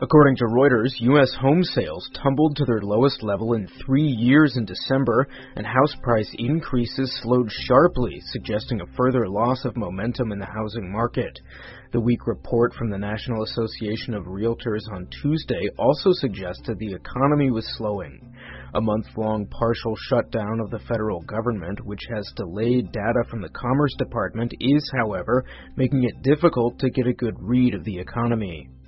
According to Reuters, U.S. home sales tumbled to their lowest level in 3 years in December, and house price increases slowed sharply, suggesting a further loss of momentum in the housing market. The weak report from the National Association of Realtors on Tuesday also suggested the economy was slowing. A month-long partial shutdown of the federal government, which has delayed data from the Commerce Department, is, however, making it difficult to get a good read of the economy.